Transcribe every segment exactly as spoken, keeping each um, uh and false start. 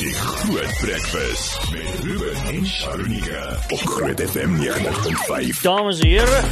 Die Groot Breakfast met Ruben en Sharonika op Groot F M negentig punt vyf. Dames en heren,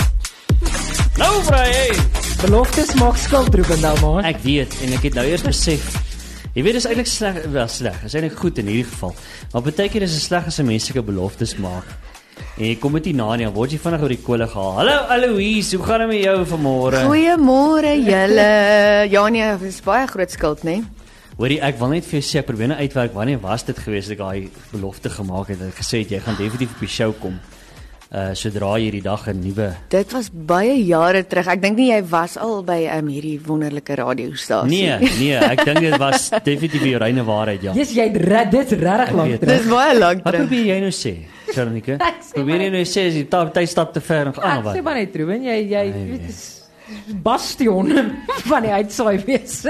nou vry, beloftes maak skuld, Ruben Dalman. ek weet, en ek het nou eers besef, jy weet, is eintlik sleg, wel sleg, is eintlik goed in hierdie geval, maar beteken is het sleg as 'n mens sulke beloftes maak, en jy kom met die na nie, dan word jy vinnig oor die kolle gehaal. Hallo Aloise, hoe gaan het met jou vanmôre? Goeiemôre julle. Ja nee, dit is baie groot skuld, né? Hoorie, ek wil net vir jou sê, ek probeer nou uitwerk, wanneer was dit gewees dat ek daai belofte gemaak het, dat ek gesê het, jy gaan definitief op die show kom, uh, sodra jy die dag 'n nuwe... Dit was baie jare terug. Ek dink nie jy was al by um, hierdie wonderlike radiostasie. Nee, nee, ek dink dit was definitief die reine waarheid, ja. Yes, jy dit is regtig lank weet. terug. Dis baie lank Wat terug. probeer jy nou sê, Sharonika? Ek sê Probeer maar jy nou sê, as die ta- tyd stap te ver en gaan Ek wat? sê maar net, Ruben, jy jy Ai, weet nee. is bastion van die uitsaai wees.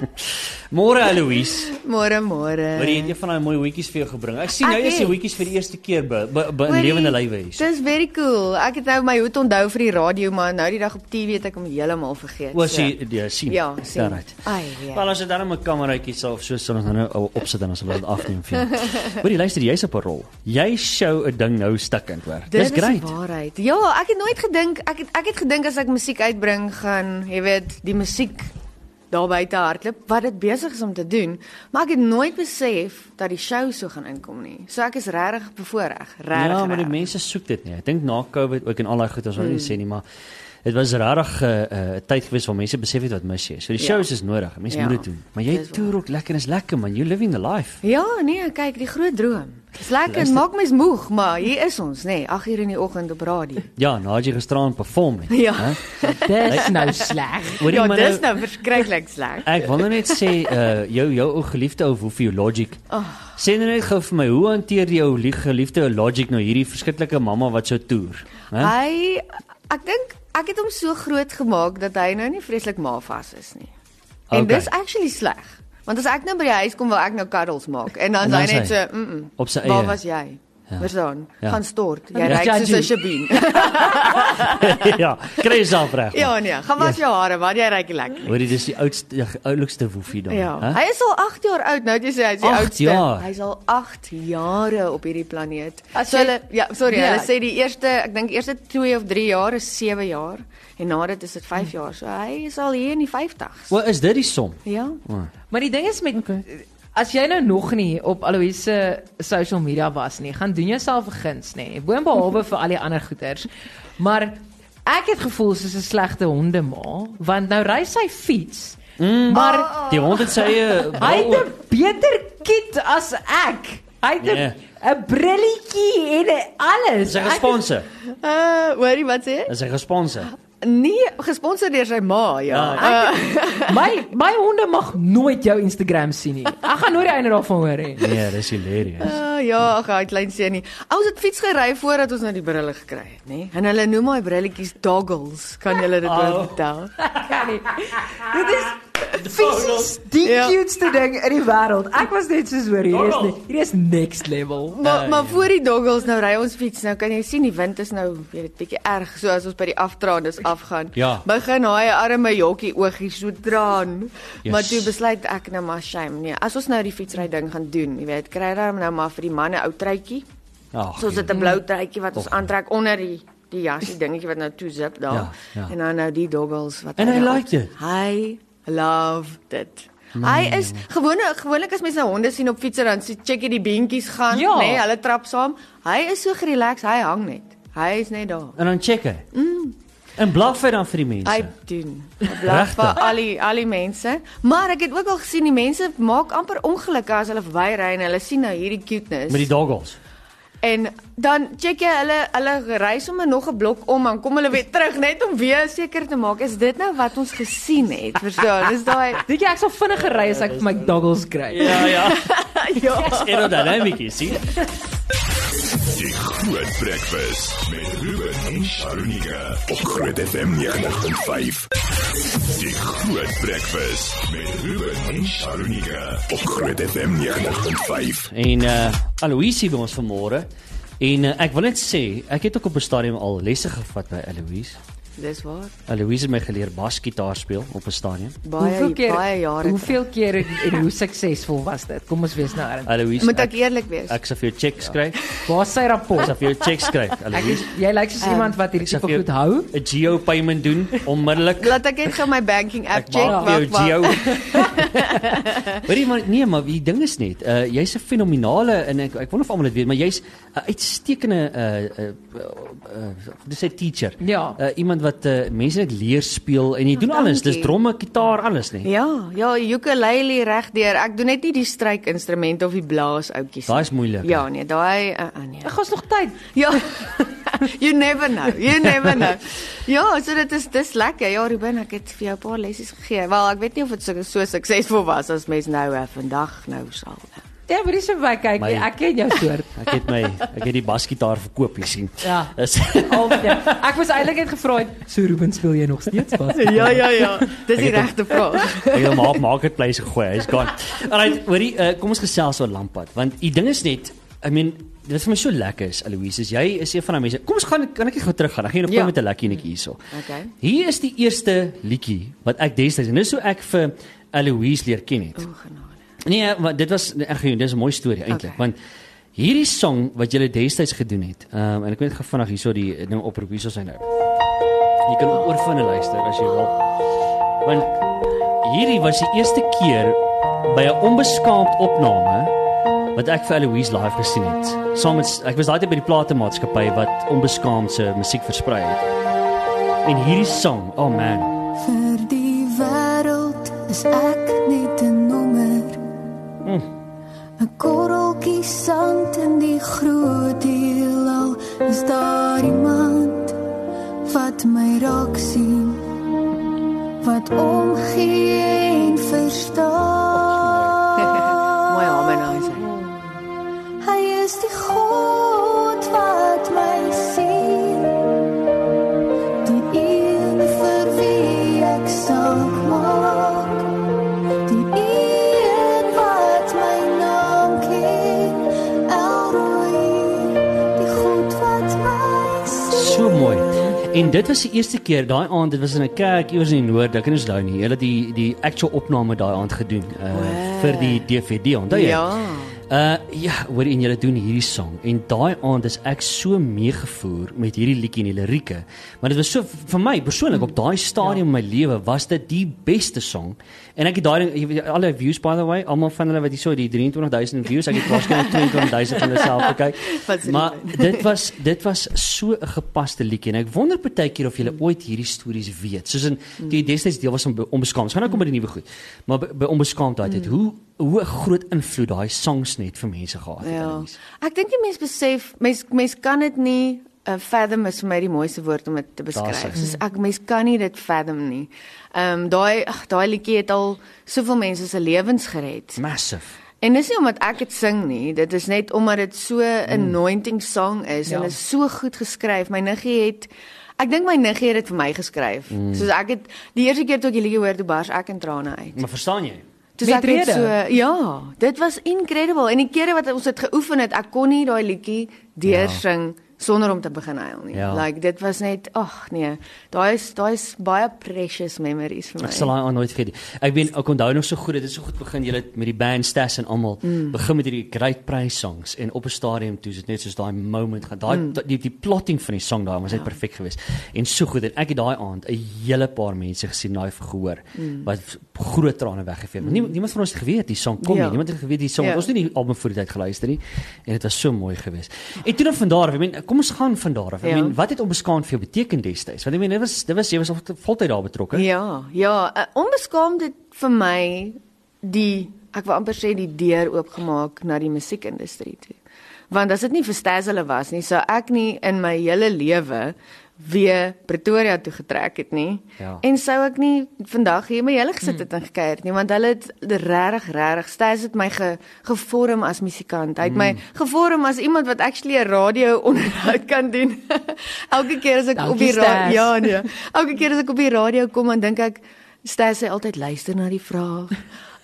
Môre Aloise, Môre, môre. wat het jy van daai mooi hoetjies vir jou gebring? Ek sien Ek nou is die het. hoetjies vir die eerste keer by, by, by in Hoorie, lewende lywe hier. Dis very cool. Ek het nou my hoed onthou vir die radio, maar nou die dag op T V het ek hom heeltemal vergeet. O, so. sien, ja, sien. Ja, sien. Right. Ai, ja. Wel, as jy dan 'n kameraatjie sal of so sal ons nou opsit en ons sal dit afneem vir jou. Hoorie, luister, jy's op 'n rol. Jy show 'n ding nou stukkend werk. Dit Dis is great. die waarheid. Ja, ek het nooit gedink, ek het ek het gedink as ek musiek uitbring, gaan, jy weet, die musiek daar buite hardloop, wat dit besig is om te doen, maar ek het nooit besef dat die show so gaan inkom nie. So ek is regtig bevoorreg, regtig. Ja, maar die regtig. mense soek dit nie. Ek dink na COVID ook en al daai goed, ons wil nie sê nie, maar dit was regtig 'n uh, uh, tyd gewees waar mense besef het wat mis jy. So die Ja. shows is nodig. Mense Ja, moet dit doen. Maar jy dis toer ook lekker en is lekker man. You living the life. Ja, nee, kyk, die groot droom. Dis lekker, Luister- maak mens moeg, maar hier is ons, nê, nee, agt uur in die oggend op radio. Ja, nou het jy gisteraan perform het. Ja. hè? Dis nou sleg. Hoorie, Ja, maar dis nou verskriklik sleg. Ek wil nou net sê uh, jou jou ou geliefde ou hoeveel Logic. Oh. Sê nou net gou vir my, hoe hanteer jy jou lief- geliefde ou Logic nou hierdie verskriklike mamma wat so toer? Hè? Hy ek dink ek het hom so groot gemaak dat hy nou nie vreeslik maafas is nie. En Okay. dis actually sleg. Want as ek nou by die huis kom, wil ek nou cuddles maak en dan En is hy dan net is so, hy mm, -mm op sy waar eie. was jy? Ja. Verstaan? Ja. Gaan stort. Jy Ja, ryk soos 'n judgy. shabien. ja, kry jouself reg. Ja nee, gaan was jou hare, maar jy ryk lekker. Hoorie, dis die oudste die oulikste woefie dan, Ja. hè? Hy is al agt jaar oud nou, jy sê hy is die Agt oudste. jaar? Hy's al agt jare op hierdie planeet. As So jy- hulle ja, sorry, Ja. hulle sê die eerste, ek dink eerste twee of drie jaar is sewe jaar en na dit is dit vyf jaar. So hy is al hier in die vyftigs. Wel, is dit die som? Ja. O. Maar die ding is met as jy nou nog nie op Aloise se social media was nie, gaan doen jouself 'n guns nê. Boonbehalwe vir al die ander goeters. Maar ek het gevoel soos 'n slegte hondema, want nou ry sy fiets. Mm, Maar die hond het sy eie hy het 'n beter kit as ek. Hy het 'n Nee. 'n brilletjie en 'n alles. Is hy Ek is- gesponsor? Uh, hoorie wat sê jy? Is hy gesponsor? Nee, gesponsor deur sy ma, ja. Ja. Uh, My my honde mag nooit jou Instagram sien nie. Ek gaan nooit die einde daarvan hoor hê. Nee, dis hilarious. uh, ja, ag, hy klein seun. Ons het fiets gery voordat ons nou die brille gekry het, nê? En hulle noem my brilletjies doggles. Kan julle dit Oh. oh. vertel? Kan nie. Dit is fisies die Ja. cutest ding in die wêreld. Ek was net soos hoor, hier is ne- hier is next level. Maar Uh, maar ja. voor die doggles nou ry ons fiets. Nou kan jy sien die wind is nou jy weet bietjie erg so as ons by die aftraandes afgaan. Ja. Begin hy arme jokkie oogies so traan. Yes. Maar toe besluit ek nou maar shame. Nee, as ons nou die fietsry ding gaan doen, jy weet, kry dan nou maar vir die manne ou truitjie. Ag, Soos dit 'n blou truitjie wat ons Och. aantrek onder die die jasie dingetjie wat nou toe zip daar. Ja, ja. En dan nou die doggles wat En hy nou like dit? Hy love dit. Hy is gewoonlik gewoonlik as mense nou honde sien op fietsse dan sien check jy die beentjies gaan, Ja. nê, nee, hulle trap saam. Hy is so gerelax, hy hang net. Hy is net daar. En dan check hy. Mm. En blaf hy dan vir die mense. Hy doen. Hy blaf vir Regtig? al die al die mense. Maar ek het ook al gesien die mense maak amper ongelukkig as hulle verbyry en hulle sien nou hierdie cuteness. Met die doggles. En dan check jy hulle hulle ry sommer nog 'n blok om en kom hulle weer terug net om weer seker te maak is dit nou wat ons gesien het. Verstaan? Dis daai Dink jy ek sal vinniger ry as ek vir my doggles kry? Ja, ja. ja. Aerodynamic, sien? Die Groot Breakfast met Ruben en Sharonika op Groot F M negentig punt vyf. Die Groot Breakfast met Ruben en Sharonika op Groot F M negentig punt vyf. En uh Aloise by ons vanmôre. En uh, ek wil net sê, ek het ook op 'n stadium al lesse gevat by Aloise. dis waar. Aloise het my geleer basgitaar speel op 'n stadion. Baie Hoeveel keer, baie jare. hoeveel keer en hoe suksesvol was dit? Kom ons wees nou aan. Aloise, Moet ek eerlik wees? ek sal vir jou check skryf. Waar is sy Ek rapport? sal vir jou check skryf. Ek Aloise, is, jy lyk soos Um, iemand wat hierdie ek sal tipe vir goed hou. 'n geo payment doen onmiddellik. Laat ek net gou my banking app Ek check. maak vir jou Wag, wag. geo. Hoorie maar nee, maar die ding is net, uh, jy's 'n fenominale en ek ek wonder of almal dit weet, maar jy's 'n uitstekende uh uh, uh dis 'n teacher. Ja. Uh, iemand wat uh, mense net leer speel en jy doen alles, dis dankie. dromme, gitaar, alles nie. Ja, ja, ukulele regdeur. Ek doen net nie die strykinstrumente of die blaasoutjies nie. Daai is moeilik. Ja, nee, daai uh, uh, nee. Ek gaan nog tyd. Ja. You never know. You never know. Ja, so dit is dis lekker. Ja, Ruben, ek het vir jou 'n paar lessies gegee. Wel, ek weet nie of dit so, so suksesvol was as mens nou uh, vandag nou sal. Ja, maar dis so by kyk, My- ek ken jou soort. Ek het my ek het die basgitaar verkoop, jy sien. Ja. Is Al, ja. Ek was eintlik net gevra het, so Ruben, speel jy nog steeds bas? Ja, ja, ja. Dis die Ek het regte vraag. ek het hom op marketplace gegooi. Hy's gone. Alright, hoorie, uh, kom ons gesels oor Lampad, want die ding is net, I mean, dit wat vir my so lekker is, Aloise, is jy is een van daai mense. Kom ons gaan kan ek net gou teruggaan. Ek gaan jou Ja. met 'n lekker enetjie hierso. Okay. Hier is die eerste liedjie wat ek destyds en dis hoe ek vir Aloise leer ken het. O, genade. Nee, maar dit was ek gaan dis 'n mooi storie eintlik, Okay. want hierdie song wat julle destyds gedoen het. Ehm um, en ek weet gou vinnig hierso die ding oproep hierso sy nou. Jy kan ook oorvinne luister as jy wil. Want hierdie was die eerste keer by 'n onbeskaamd opname wat ek vir Aloise live gesien het. Saam met ek was daai tyd by die platemaatskappy wat onbeskaamd se musiek versprei het. En hierdie song, oh man. Vir die wêreld is ek net 'n nommer. 'n Korreltjie sand in die groot heelal. Is daar iemand wat my raak sien? Wat omgee en verstaan? Mooi harmonize. Hy is die God wat my sien. Die een vir wie ek saak maak. Die een wat my naam ken. Elroy, die God wat my sien. So mooi. En dit was die eerste keer daai aand, dit was in 'n kerk iewers in die noord, ek kan nie onthou nie. Hulle het die die actual opname daai aand gedoen uh, Wow. vir die D V D, onthou jy? Ja. Uh ja, hoor en julle doen hierdie song en daai aand is ek so meegevoer met hierdie liedjie en die lirieke. Maar dit was so vir my persoonlik op daai stadium in my lewe was dit die beste song. En ek het daai ding- jy weet, alle views by the way, almal van hulle wat hierso die twee drie duisend views, ek het waarskynlik twee drie duisend van hulle self gekyk. Wat se Maar liefde. dit was dit was so 'n gepaste liedjie en ek wonder partykeer of julle ooit hierdie stories weet. Soos in die destyds deel was van Be- Onbeskaamd. Gaan nou kom by die nuwe goed. Maar by, by Onbeskaamdheid het hoe hoe 'n groot invloed daai songs net vir mense gehad het. Ja. Annelies. Ek dink die mens besef mens mens kan dit nie uh, fathom is vir my die mooiste woord om dit te beskryf. Daar is hy. Soos ek mens kan nie dit fathom nie. Ehm um, daai ag daai liedjie het al soveel mense se lewens gered. Massive. En dis nie omdat ek dit sing nie, dit is net omdat dit so 'n anointing song is Ja. en is so goed geskryf. My niggie het ek dink my niggie het dit vir my geskryf. Mm. Soos ek het die eerste keer toe ek die liedjie hoor, toe bars ek in trane uit. Maar verstaan jy? Toe Met ek net rede? so ja, dit was incredible en die kere wat ons dit geoefen het, ek kon nie daai liedjie deur sing sonder om te begin huil nie. Ja. Like dit was net ag nee, daai is daai is baie precious memories vir my. Ek sal daai aan nooit vergeet nie. Ek weet ek onthou nog so goed, dit het so goed begin julle met die band Stas en almal mm. begin met hierdie Great Prize songs en op 'n stadium toe is dit net soos daai moment gaan. Daai mm. die die plotting van die song daai was net ja. perfek geweest. En so goed en ek het daai aand 'n hele paar mense gesien daai verhoor mm. wat groot trane weggevee het. Mm. Niemand niemand van ons het geweet die song kom Ja. nie. Niemand het geweet die song. Ja. Ons het nie die album voor die tyd geluister nie en dit was so mooi geweest. En toe dan van daar af, ek meen kom ons gaan van daar af. Ek Ja. meen wat het Onbeskaamd vir jou beteken destyds? Want ek meen dit was dit was jy was voltyd daar betrokke. Ja, ja, uh, onbeskaamd het vir my die ek wil amper sê die deur oopgemaak na die musiekindustrie toe. Want as dit nie vir Stas hulle was nie, sou ek nie in my hele lewe weer Pretoria toe getrek het nie. Ja. En sou ek nie vandag hier my hele gesit het en gekyk het nie, want hulle het regtig regtig Stas het my ge, gevorm as musikant. Hy het my gevorm as iemand wat actually 'n radio onderhoud kan doen. Elke keer as ek Dankie, op die radio Stas. ja, nee. Elke keer as ek op die radio kom, dan dink ek Stas sê altyd luister na die vraag.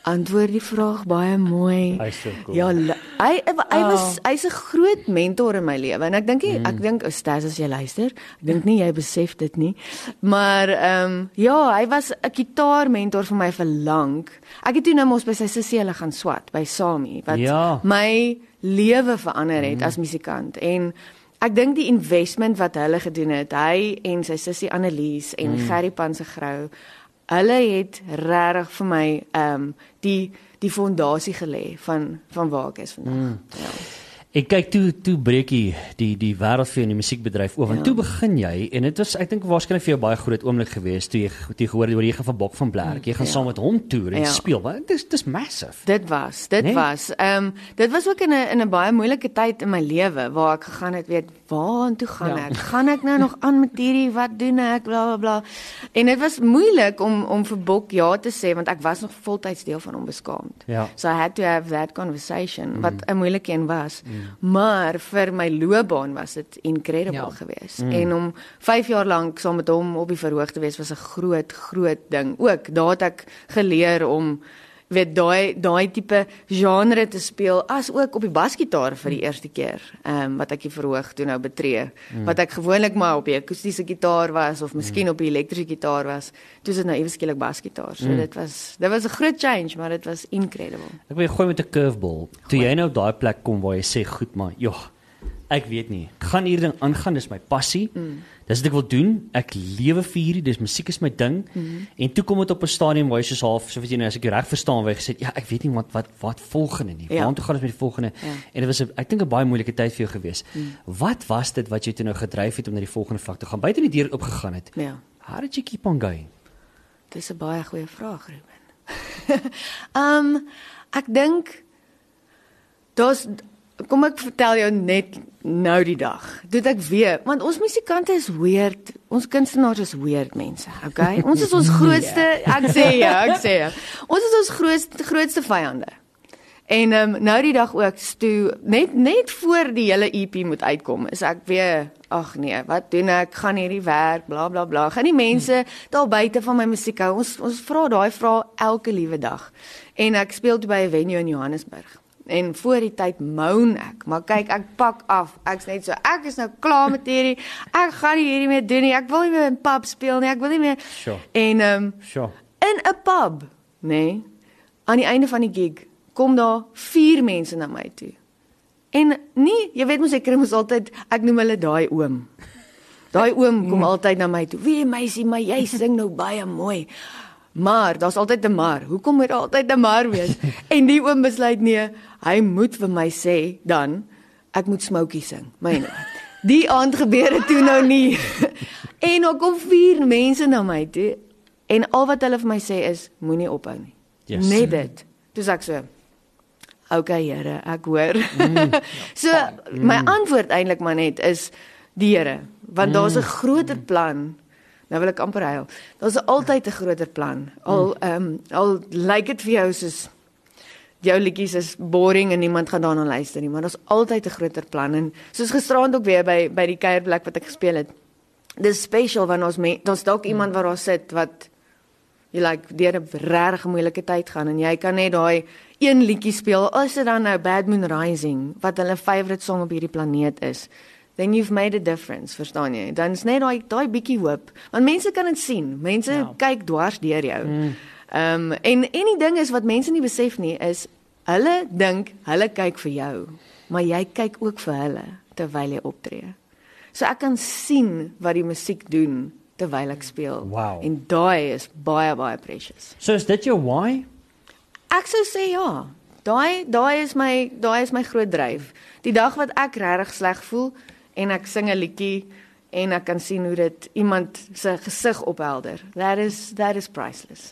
antwoord die vraag baie mooi. Hy's so cool. Ja, hy hy, hy Oh. was hy's 'n groot mentor in my lewe en ek dink nie, Mm. ek dink Stas as jy luister, ek dink nie jy besef dit nie. Maar ehm um, ja, hy was 'n gitaarmentor vir my vir lank. Ek het toe nou mos by sy sussie hulle gaan swat by Sami wat Ja. my lewe verander het mm. as musikant en ek dink die investment wat hulle gedoen het, hy en sy sussie Annelies en mm. Gerry Pansegrou, hulle het regtig vir my ehm um, die die fondasie gelê van van waar ek is vandag. Mm. Ja. Ek kyk toe toe breek die die die wêreld vir jou in die musiekbedryf oor. Want Ja. toe begin jy en dit was ek dink waarskynlik vir jou baie groot oomblik geweest toe jy toe jy gehoor het oor jy gaan van Bok van Blerk, jy gaan Ja. saam met hom toer en Ja. speel. Want dit is dis massive. Dit was, dit Nee? was. Ehm um, dit was ook in 'n in 'n baie moeilike tyd in my lewe waar ek gegaan het, weet, waartoe gaan Ja. ek? Gaan ek nou nog aan met hierdie, wat doen ek, bla bla bla. En dit was moeilik om om vir Bok ja te sê want ek was nog voltyds deel van hom beskaamd. Ja. So I had to have that conversation mm. wat 'n moeilike een was. Mm. Maar vir my loopbaan was dit incredible Ja. geweest. Mm. En om vyf jaar lank saam met hom op die verhoog te wees was 'n groot groot ding. Ook daar het ek geleer om weet daai daai tipe genre te speel as ook op die basgitaar vir die eerste keer. Ehm um, wat ek die verhoog toe nou betree. Mm. Wat ek gewoonlik maar op die akoestiese gitaar was of miskien mm. op die elektriese gitaar was. Toe is dit nou ewe skielik basgitaar. So mm. dit was dit was 'n groot change, maar dit was incredible. Ek wil jou gooi met 'n curveball. Toe jy nou op daai plek kom waar jy sê, "Goed maar, joh, ek weet nie. Ek gaan hierdie ding aangaan, dis my passie. Mm. Dis wat ek wil doen. Ek lewe vir hierdie, dis musiek is my ding." Mm. En toe kom dit op 'n stadium waar jy soos half, so weet jy nou, as ek jou reg verstaan, waar jy gesê het, "Ja, ek weet nie wat wat wat volgende nie. Ja. Waartoe gaan ons met die volgende?" Ja. En dit was 'n ek dink 'n baie moeilike tyd vir jou gewees. Mm. Wat was dit wat jy toe nou gedryf het om na die volgende vlak te gaan? Buite die deur oopgegaan het. Ja. How did you keep on going? Dis 'n baie goeie vraag, Ruben. Ehm um, ek dink daar's kom ek vertel jou net nou die dag. Dit ek weet, want ons musikante is weird. Ons kunstenaars is weird mense, okay? Ons is ons grootste, ek sê ja, ek sê ja. Ons is ons grootste grootste vyande. En ehm um, nou die dag ook toe net net voor die hele E P moet uitkom, is ek weer ag nee, wat doen ek? Gaan hierdie werk, bla bla bla. Gaan die mense daar buite van my musiek hou? Ons ons vra daai vrae elke liewe dag. En ek speel toe by 'n venue in Johannesburg. En voor die tyd moan ek, maar kyk, ek pak af. Ek's net so, ek is nou klaar met hierdie. Ek gaan nie hierdie meer doen nie. Ek wil nie meer in pub speel nie. Ek wil nie meer. Sure. En ehm um, Sure. in 'n pub, nê? Nee, aan die einde van die gig kom daar vier mense na my toe. En nie, jy weet mos ek kry mos altyd, ek noem hulle daai oom. Daai oom kom altyd na my toe. "Wie meisie, maar jy sing nou baie mooi." Maar daar's altyd 'n maar. Hoekom moet daar altyd 'n maar wees? En die oom besluit nee, hy moet vir my sê dan ek moet Smokey sing. Myne. Die aand gebeur dit toe nou nie. En dan kom vier mense na my toe en al wat hulle vir my sê is moenie ophou nie. Yes. Net dit. Dis ek so. Okay, Here, ek hoor. Mm. So my antwoord eintlik maar net is die Here, want daar's 'n groter plan. Nou wil ek amper huil. Daar's altyd 'n groter plan. Al ehm um, al lyk dit vir jou soos jou liedjies is boring en niemand gaan daarna luister nie, maar daar's altyd 'n groter plan en soos gisteraand ook weer by by die kuierplek wat ek gespeel het. Dis special want ons daar's dalk iemand wat daar sit wat jy like deur 'n regtig moeilike tyd gaan en jy kan net daai een liedjie speel. As dit dan nou Bad Moon Rising wat hulle favourite song op hierdie planeet is. Then you've made a difference, verstaan jy? Dan is net daai daai bietjie hoop. Want mense kan dit sien. Mense Ja. kyk dwars deur jou. Ehm mm. um, en en die ding is wat mense nie besef nie is hulle dink hulle kyk vir jou, maar jy kyk ook vir hulle terwyl jy optree. So ek kan sien wat die musiek doen terwyl ek speel. Wow. En daai is baie baie precious. So is dit jou why? Ek sou sê ja. Daai daai is my daai is my groot dryf. Die dag wat ek regtig sleg voel en ek sing 'n liedjie en ek kan sien hoe dit iemand se gesig ophelder. That is that is priceless.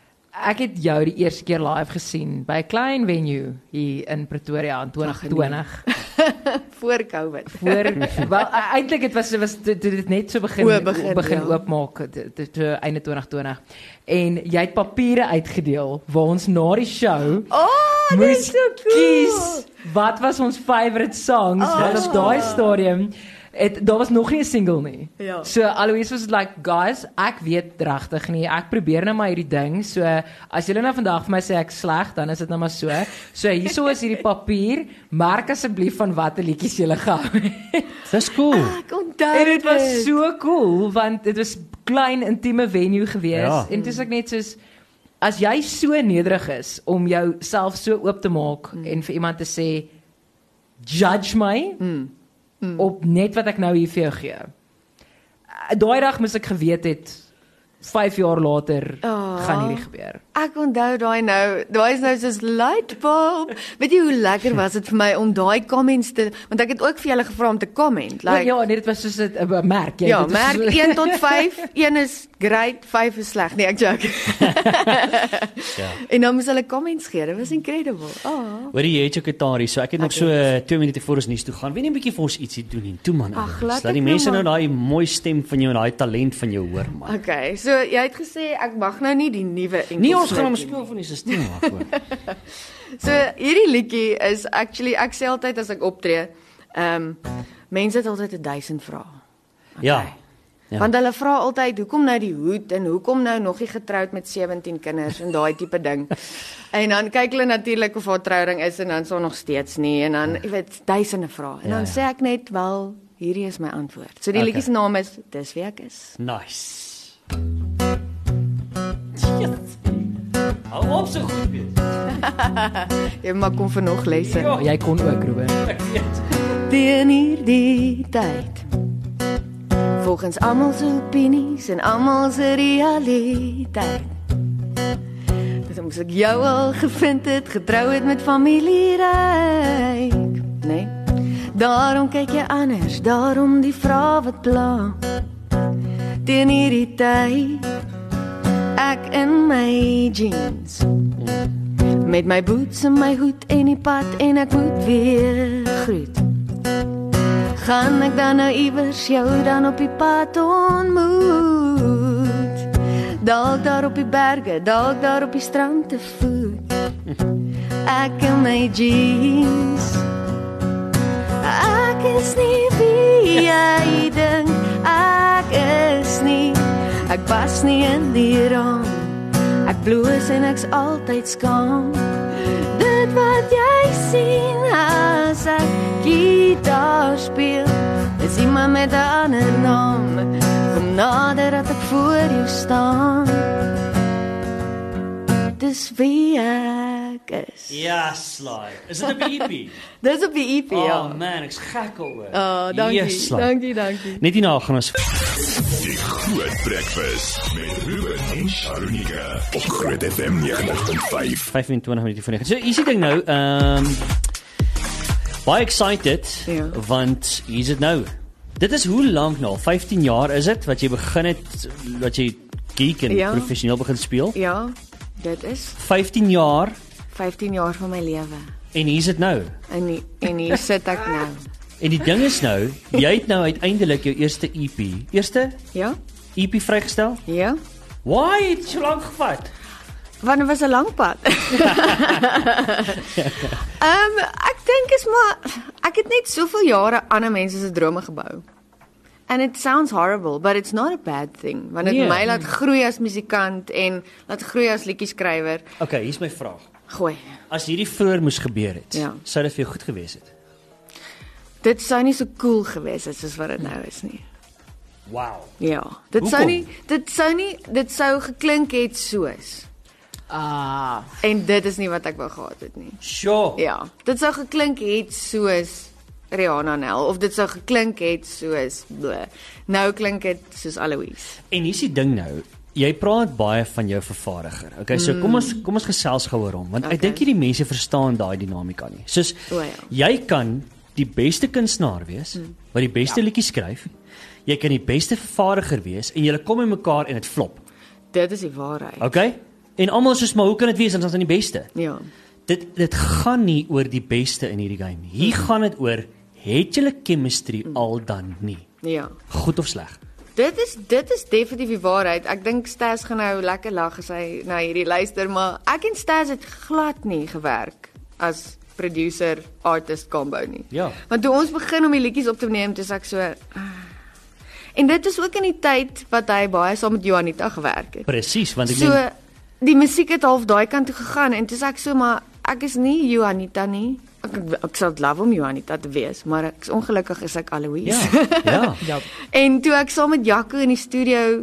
Ek het jou die eerste keer live gesien by 'n klein venue hier in Pretoria in twintig twintig. Voor COVID. Voor wel eintlik dit was was toe dit net so begin O, begin, begin ja. oopmaak te einde twintig twintig. En jy het papiere uitgedeel waar ons na die show Oh, dis so cool. kies wat was ons favourite songs Oh. wat op daai stadium het, daar was nog nie 'n single nie. Ja. So Alois was like, guys, ek weet regtig nie. Ek probeer nou maar hierdie ding. So as julle nou vandag vir my sê ek sleg, dan is dit nou maar so. So hierso is hierdie papier. Merk asseblief van watter liedjies julle gehou het. Dis cool. Ek onthou En dit was dit. so cool want dit was klein intieme venue gewees Ja. en dit is ek net soos as jy so nederig is om jouself so oop te maak mm. en vir iemand te sê judge my mm. Mm. op net wat ek nou hier vir jou gee. Daai dag moes ek geweet het vyf jaar later Oh. gaan hierdie gebeur. Ek onthou daai nou, daai is nou soos lightbulb. Weet jy hoe lekker was dit vir my om daai comments te, want ek het ook vir julle gevra om te comment. Like, Like, ja, nee, dit was soos 'n merk. Jy, ja, dit was merk so- een tot vyf, een is great, vyf is sleg. Nee, ek joke. Ja. En dan moes hulle comments gee. Dit was incredible. Oh. Hoorie, jy het jou gitaar, so ek het nog Ek so uh, twee minute voor ons nuus toe gaan. Wil jy 'n bietjie vir ons ietsie doen nie? Toe man. Ag, Alois. laat Laat die ek nou mense nou maar. daai mooi stem van jou en daai talent van jou hoor man. Okay, so jy het gesê ek mag nou nie die nuwe enkels Nee, ons gaan hom liedjie nie. speel van die stelsel maar hoor. So hierdie liedjie is actually ek sê altyd as ek optree, ehm um, mense het altyd 'n duisend vrae. Ja. Ja. Want hulle vra altyd hoekom nou die hoed en hoekom nou nog nie getroud met sewentien kinders en daai tipe ding. En dan kyk hulle natuurlik of haar trouring is en dan sou nog steeds nie en dan jy weet duisende vrae. En Ja, dan ja. sê ek net wel hierdie is my antwoord. So die Okay. liedjie se naam is Dis wie ek is. Nice. Yes. Hou op so goed wees. Jy mag kom vir nog lesse. Ja. Jy kon ook, Ruben. Ek weet. Teen hierdie tyd volgens almal se opinies en almal se realiteit. Dis moes ek jou al gevind het, getrou het met familieryk, nee. Daarom kyk jy anders, daarom die vrae wat pla. Teen hierdie tyd ek in my jeans met my boots en my hoed en die pad en ek moet weer groet. Gaan ek dan nou iewers jou dan op die pad ontmoet? Dalk daar op die berge, dalk daar op die strand te voet. Ek in my jeans. Ek is nie wie jy dink ek is nie. Ek pas nie in die ram. Ek bloos en ek's altyd skaam. Dit wat jy sien as ek gitaar speel, is iemand met 'n ander naam. Kom nader dat ek voor jou staan. Dis wie ek is. Ja, Sly. Is dit op die E P? Dis op die E P, ja. Oh man, ek's gek oor. Oh, dankie. Yes, Sly. Dankie, dankie. Net hierna gaan ons Die Groot Breakfast met Ruben en Sharunika op Groot F M negentig punt vyf. vyfentwintig minute voor negen. So, hier is die ding nou, ehm um, baie excited, Ja. want hier is dit nou. Dit is hoe lank nou? vyftien jaar is dit wat jy begin het, wat jy geek en Ja. professioneel begin speel? Ja, dit is vyftien jaar vyftien jaar van my lewe. en hier is dit nou. En die- en hier sit ek nou. En die ding is nou, jy het nou uiteindelik jou eerste E P, eerste Ja? E P vrygestel? Ja? Why het dit so lank gevat? Want dit was 'n lang pad. Ehm um, ek dink is maar ek het net soveel jare ander mense se drome gebou. And it sounds horrible, but it's not a bad thing. Want dit Nee. my laat groei as musikant en laat groei as liedjieskrywer. Okay, hier's my vraag. Gooi. As hierdie vroeër moes gebeur het, Ja. sou dit vir jou goed gewees het? Dit sou nie so cool gewees het soos wat dit nou is nie. Wow. Ja, dit Hoekom? sou nie dit sou nie dit sou geklink het soos. Ah, En dit is nie wat ek wou gehad het nie. Sure. Ja, dit sou geklink het soos Rihanna Nel of dit sou geklink het soos bleh. Nou klink dit soos Alois. En hier's die ding nou, jy praat baie van jou vervaardiger. Okay, so kom ons kom ons gesels gou oor hom, want Okay. ek dink hierdie mense verstaan daai dinamika nie. Soos O, ja. jy kan die beste kunstenaar wees, wat die beste ja. liedjies skryf. Jy kan die beste vervaardiger wees en julle kom in mekaar en dit flop. Dit is die waarheid. Okay? En almal soos maar hoe kan dit wees as ons dan die beste? Ja. Dit dit gaan nie oor die beste in hierdie game nie. Hier gaan dit oor het julle chemistry al dan nie. Ja. Goed of sleg? Dit is dit is definitief die waarheid. Ek dink Stas gaan nou lekker lag as hy na hierdie luister, maar ek en Stas het glad nie gewerk as producer artist combo nie. Ja. Want toe ons begin om die liedjies op te neem, dis ek so ah. En dit is ook in die tyd wat hy baie saam met Juanita gewerk het. Presies, want ek So meen die musiek het half daai kant toe gegaan en dis ek so maar ek is nie Juanita nie. Ek, ek sal love om Juanita te wees, maar ek is ongelukkig is ek Aloise. ja, ja. Ja. En toe ek saam met Jaco in die studio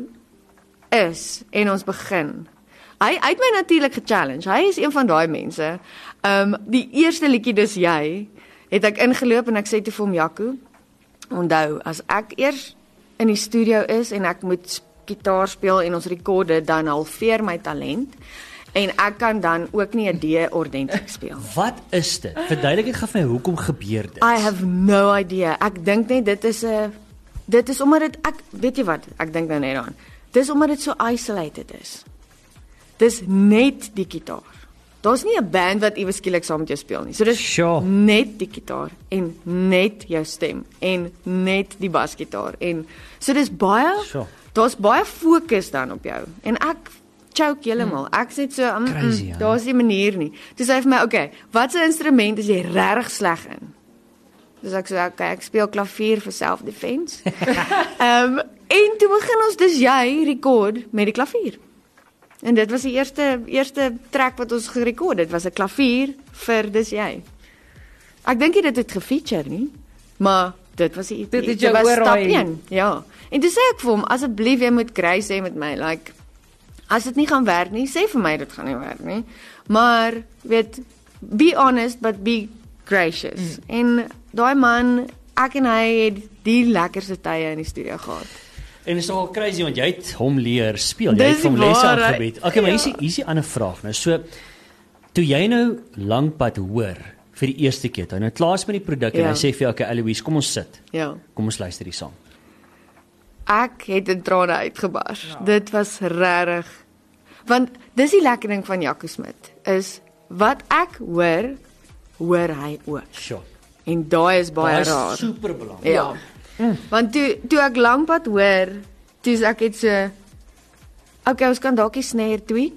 is en ons begin. Hy hy het my natuurlik gechallenge. Hy is een van daai mense. Um die eerste liedjie dis jy, het ek ingeloop en ek sê toe vir hom Jaco, onthou, as ek eers in die studio is en ek moet gitaar speel en ons rekorde, dan halveer my talent en ek kan dan ook nie 'n D ordentlik speel. Wat is dit? Verduidelik dit gou vir my, hoekom gebeur dit? I have no idea. Ek dink net dit is 'n dit is omdat dit ek weet jy wat, ek dink nou net daaraan. Dis omdat dit so isolated is. Dis net die gitaar. Daar's nie 'n band wat iewes skielik saam met jou speel nie. So dis Sure. net die gitaar en net jou stem en net die basgitaar en so dis baie Sure. daar's baie fokus dan op jou. En ek choke heeltemal. Ek sê so, mm, Crazy, mm, ja. daar's nie 'n manier nie. Toe sê hy vir my, "Oké, wat 'n instrument is jy regtig sleg in?" Dis ek sê, so, "Oké, ek speel klavier vir self-defense." Ehm um, en toe begin ons dis jy rekord met die klavier. En dit was die eerste eerste track wat ons gerekord het, was 'n klavier vir dis jy. Ek dink nie dit het gefeature nie, maar dit was die Dit het jou was stap oorraai. een. Ja. En toe sê ek vir hom, asseblief jy moet kry sê met my, like as dit nie gaan werk nie, sê vir my dit gaan nie werk nie. Maar weet, be honest but be gracious. Mm. En daai man, ek en hy het die lekkerste tye in die studio gehad. En dit is nogal crazy want jy het hom leer speel. Jy Dis het hom lesse waar, aangebied. Okay, maar ja. hier is hier is 'n ander vraag nou. So toe jy nou Langpad hoor vir die eerste keer, hy nou klaar is met die produk Ja. en hy sê vir jou, okay, Aloise, kom ons sit. Ja. Kom ons luister die sang. Ek het in trane uitgebars. Ja. Dit was regtig. Want dis die lekker ding van Jaco Smit is wat ek hoor, hoor hy ook. Sure. En daai is baie Dit is raar. super belangrik. Ja. Mm. Want toe toe ek Langpad hoor, toe is ek het so okay, ons kan dalk die snare tweak.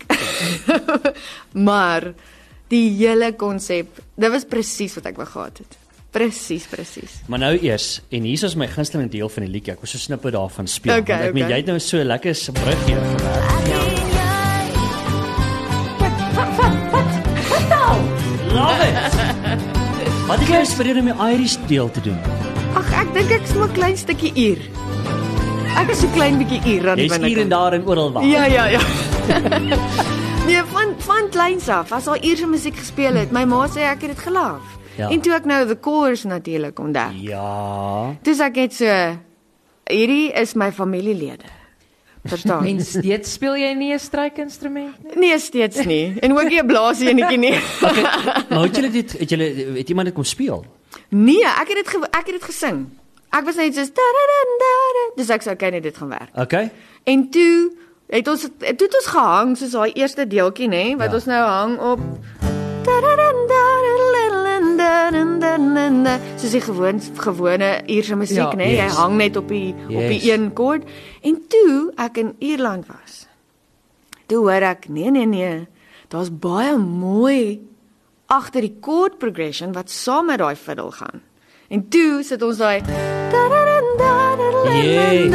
Maar die hele konsep, dit was presies wat ek wou gehad het. Presies, presies. Maar nou eers, en hier is my gunsteling deel van die liedjie. Ek wil so snippe daarvan speel. Okay, want ek meen okay. jy het nou so lekker se brug hier gewerk. Love it. Wat het jou geïnspireer om die Irish deel te doen? Ag, ek dink ek is maar 'n klein stukkie uur. Ek is 'n klein bietjie uur aan die Jy's hier en daar en oral waar. Ja, ja, ja. Nee, van van kleins af, as al uur se musiek gespeel het, my ma sê ek het dit gelief. Ja. En toe ek nou the chorus natuurlik ontdek. Ja. Toe sê ek net so, hierdie is my familielede. Verstaan? En steeds speel jy nie 'n strykinstrument nie? Nee, steeds nie. En ook nie 'n blaasie enetjie nie. Okay, maar het julle dit het julle het iemand dit kom speel? Nee, ek het dit ge, ek het dit gesing. Ek was net so da-da-da-da. Dis ek sê okay, nee, dit gaan werk. Okay. En toe het ons toe het ons gehang soos daai eerste deeltjie nê, wat Ja. ons nou hang op soos die gewoon gewone Ierse musiek Ja, nê, jy yes. hang net op die op Yes. die een koord. En toe ek in Ierland was, toe hoor ek nee nee nee, daar's baie mooi agter die chord progression wat saam met daai fiddle gaan. En toe sit ons daai Yes.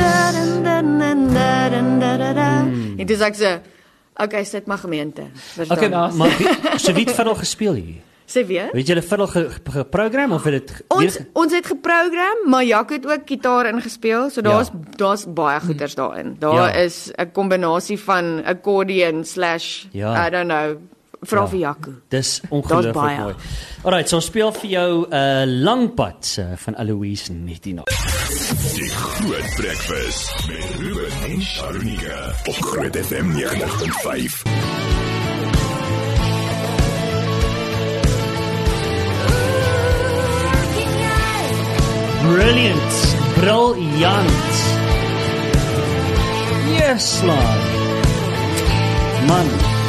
En dis ek sê, okay, sit maar gemeente. Verstaan? Okay, maar wie, so wie het fiddle gespeel hier? Sê weer? Het julle fiddle ge, geprogram of het dit Ons ons het geprogram, maar Jaco het ook gitaar ingespeel, so daar's Ja. daar's baie goeters daarin. Daar Ja. is 'n kombinasie van accordion slash Ja. I don't know, vra Ja. vir Jaco. Dis ongelooflik baie. mooi. Alright, so ons speel vir jou 'n uh, Langpad uh, van Aloise Nettino. Die Groot Breakfast met Ruben en Sharunika op Groot F M negentig punt vyf. Brilliant, briljant. Yes, man. Man,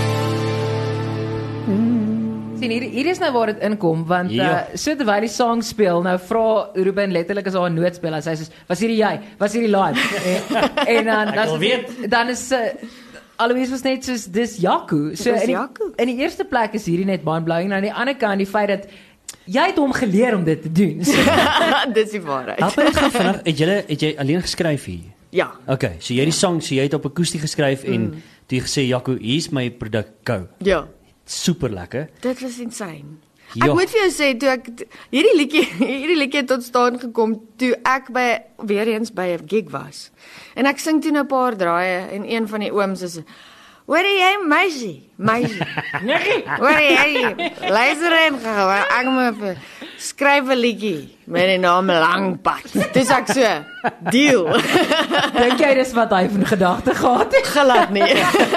Sien hier hier is nou waar dit inkom want Ja. uh, so terwyl die sang speel nou vra Ruben letterlik as haar 'n noot speel en sy sê was hierdie jy was hierdie live en, en dan Ek dan wil is weet. dit- dan is uh, Aloise was net soos dis Jaco. So Dis in die, Jaco. in die eerste plek is hierdie net mind blowing en aan die ander kant die feit dat Jy het hom geleer om dit te doen. So. Dis die waarheid. Help my net gou vinnig, het jy het jy alleen geskryf hier? Ja. Okay, so jy die song, so jy het op akoesties geskryf en mm. toe jy gesê Jaco, hier's my produk, go. Ja. Super lekker. Dit was insane. Ja. Ek moet vir jou sê toe ek hierdie liedjie hierdie liedjie het tot staan gekom toe ek by weer eens by 'n gig was. En ek sing toe 'n paar draaie en een van die ooms is "Hoor jy meisie? Meisie. Nee, hoor jy? Luister en gou, ek moet skryf 'n liedjie met die naam Langpad." Dis ek so, deal. Dink jy dis wat hy van gedagte gehad het? Glad nie.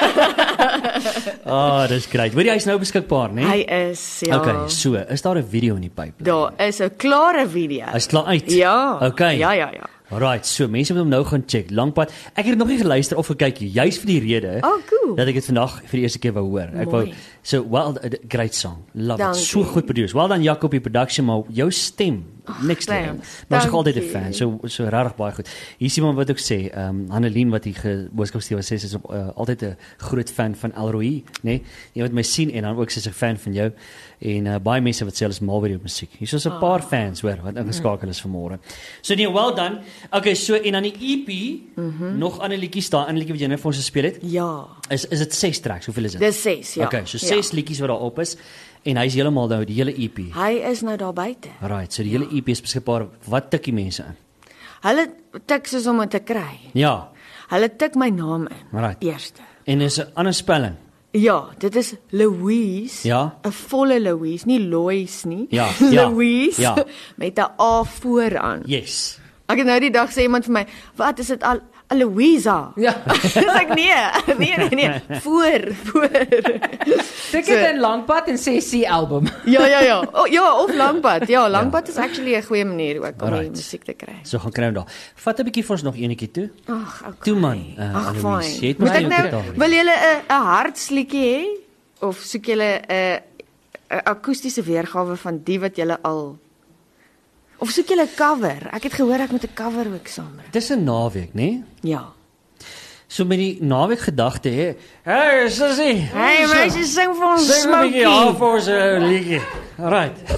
Ah, oh, dis great. Weet jy hy's nou beskikbaar, né? Hy is ja. Okay, so, is daar 'n video in die pipeline? Daar is 'n klare video. Hy's klaar uit. Ja. Okay. Ja, ja, ja. Alright, so mense moet hom nou gaan check. Langpad. Ek het dit nog nie geluister of gekyk nie, juis vir die rede Oh, cool. dat ek dit vandag vir die eerste keer wou hoor. Ek wou Mooi. so well, a great song. Love Dankie. it. So goed produced. Well done Jaco op die production, maar jou stem next level. thanks. Maar ek is nog altyd 'n Dankie. fan. So so regtig baie goed. Hier is iemand wat ook sê, ehm um, Annelien wat hier boodskapstuur sê sy is op, uh, altyd 'n groot fan van Elroy, né? Nee? Jy wat my sien en dan ook sy is 'n fan van jou en uh, baie mense wat sê hulle is mal oor jou musiek. Hier is 'n oh. paar fans hoor wat ingeskakel is vanmôre. So nee, well done. Okay, so en dan die E P, mm -hmm. nog ander liedjies daar, ander liedjie wat jy nou vir ons gespeel het. Ja. Is is dit ses tracks? Hoeveel is dit? Dis ses, ja. Okay, so ses ja. liedjies wat daar op is en hy's heeltemal nou die hele E P. Hy is nou daar buite. Right, so die hele E P is beskikbaar. Wat tik die mense in? Hulle tik soos om dit te kry. Ja. Hulle tik my naam in. Right. Eerste. En is 'n ander spelling. Ja, dit is Louise. Ja. 'n volle Louise, nie Lois nie. Ja, ja, Louise ja. met 'n A vooraan. Yes. Ek het nou die dag sê iemand vir my, "Wat is dit al Louisa?" Ja. Dis ek nee, nee, nee, nee, voor, voor. Tik dit in Langpad en sê C album. Ja, ja, ja. Oh, ja, of Langpad. Ja, Langpad is actually 'n goeie manier ook om die Alright. musiek te kry. So gaan kry hom daar. Vat 'n bietjie vir ons nog eenetjie toe. Ag, okay. Toe man, uh, Ag, Annelies, fyn. jy het Moet mos ek jou nou, gitaar. wil julle 'n 'n hartsliedjie hê of soek julle 'n 'n akoestiese weergawe van die wat julle al of soek julle 'n cover? Ek het gehoor ek moet 'n cover ook saambring. Dis 'n naweek, né? Nee? Ja. So met die naweek gedagte, hè. Hey, sussie. Hey, meisie, sing vir ons Sing 'n bietjie Smokey. af vir ons 'n liedjie. Alright.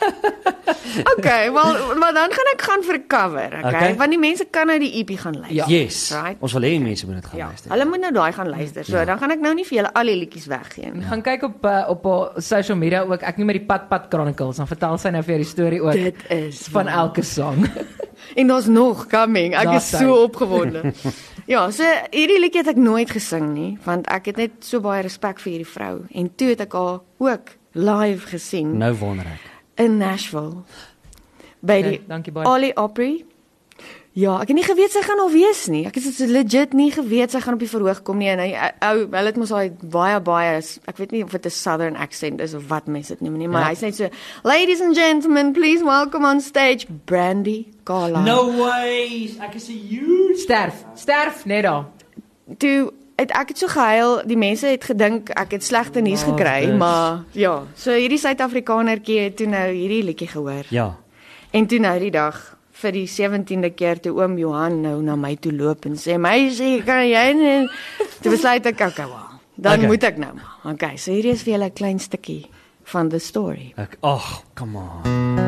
Okay, wel, maar dan gaan ek gaan vir 'n cover, okay? Okay. Want die mense kan nou die E P gaan luister. Ja. Yes. Right. Ons wil hê mense moet dit gaan Ja, luister. hulle moet nou daai gaan luister. So, Ja. dan gaan ek nou nie vir julle al die liedjies weggee nie. Gaan kyk op uh, op haar social media ook. Ek noem dit die Pad Pad Chronicles. Dan vertel sy nou vir jou die storie ook Dit is van waar. elke song. En daar's nog coming. Ek Daar's is tyd. so opgewonde. Ja, so hierdie liedjie het ek nooit gesing nie, want ek het net so baie respek vir hierdie vrou en toe het ek haar ook live gesien Nou wonder ek. in Nashville by Okay, die dankie baie. Ollie Opry. Ja, ek het nie geweet sy gaan al wees nie. Ek het so legit nie geweet sy gaan op die verhoog kom nie en hy ou hulle het mos daai baie baie ek weet nie of dit 'n southern accent is of wat mense dit noem nie, maar Ja. hy's net so ladies and gentlemen, please welcome on stage Brandy Carlisle. No way. Ek is 'n huge Sterf, sterf net daar. Toe het ek het so gehuil, die mense het gedink ek het slegte nuus Oh, gekry, dis. maar ja, so hierdie Suid-Afrikanertjie het toe nou hierdie liedjie gehoor. Ja. En toe nou die dag vir die sewentiende keer toe oom Johan nou na my toe loop en sê, "Meisie, kan jy nie?" Toe besluit ek, okay, well, dan Okay. moet ek nou maar. Okay, so hierdie is vir julle 'n klein stukkie van the story. Ek ag, come on.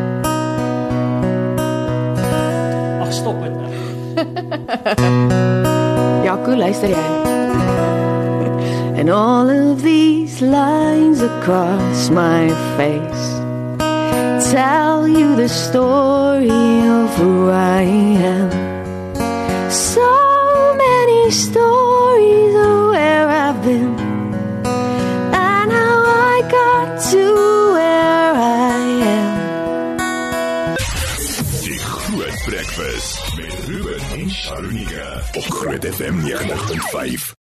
Ag, stop dit nou. Ja, cool, luister jy. And all of these lines across my face tell you the story of who I am. So many stories of where I've been and how I got to where I am. Die Groot Breakfast met Ruben en Sharonika op Groot F M ninety point five.